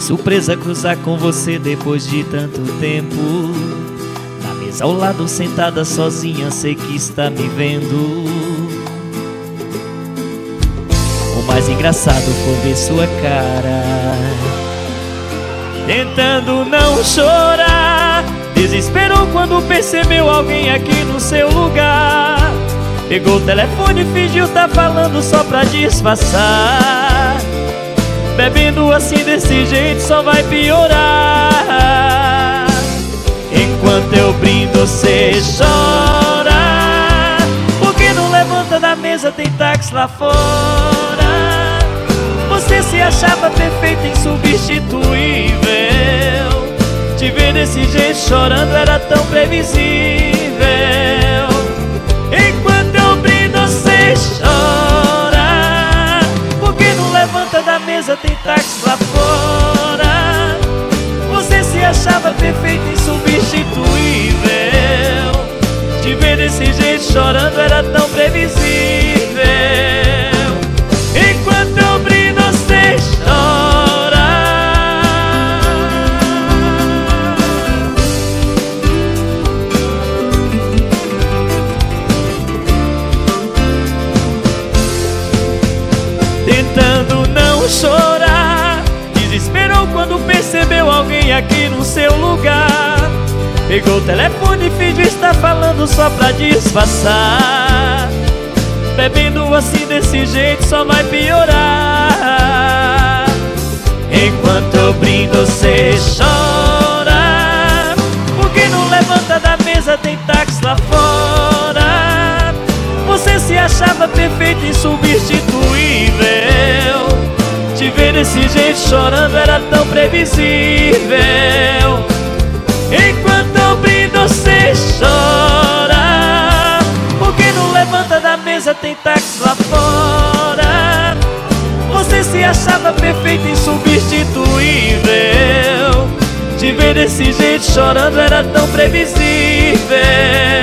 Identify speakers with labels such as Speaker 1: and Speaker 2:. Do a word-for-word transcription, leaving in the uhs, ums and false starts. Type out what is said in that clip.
Speaker 1: surpresa cruzar com você depois de tanto tempo. Na mesa ao lado, sentada sozinha, sei que está me vendo. O mais engraçado foi ver sua cara, tentando não chorar. Desesperou quando percebeu alguém aqui no seu lugar. Pegou o telefone e fingiu tá falando só pra disfarçar. Bebendo assim desse jeito só vai piorar. Enquanto eu brindo cê chora, porque não levanta da mesa, tem táxi lá fora. Você se achava perfeita, insubstituível. Te ver desse jeito chorando era tão previsível. Enquanto eu brindo cê chora, porque não levanta da mesa, tem táxi lá fora. Você se achava perfeita, insubstituível. Te ver desse jeito chorando era tão previsível. Enquanto eu brindo cê chora. Tentando não chorar, desesperou quando percebeu alguém aqui no seu lugar. Pegou o telefone e fingiu estar falando só pra disfarçar. Bebendo assim desse jeito só vai piorar. Enquanto eu brindo cê chora, porque não levanta da mesa, tem táxi lá fora. Você se achava perfeita, insubstituível. Te ver desse jeito chorando era tão previsível. Enquanto eu brindo cê chora, porque não levanta da mesa, tem táxi lá fora. Você se achava perfeita, insubstituível. Te ver desse jeito chorando era tão previsível.